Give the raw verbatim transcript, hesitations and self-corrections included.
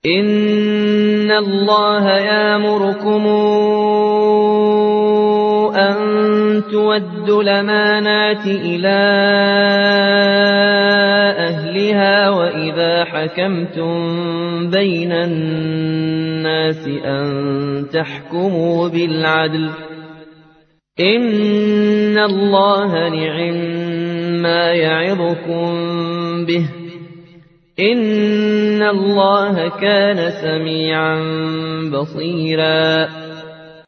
إن الله يأمركم أن تؤدوا الأمانات إلى أهلها وإذا حكمتم بين الناس أن تحكموا بالعدل إن الله نعم يعظكم به إن الله كان سميعا بصيرا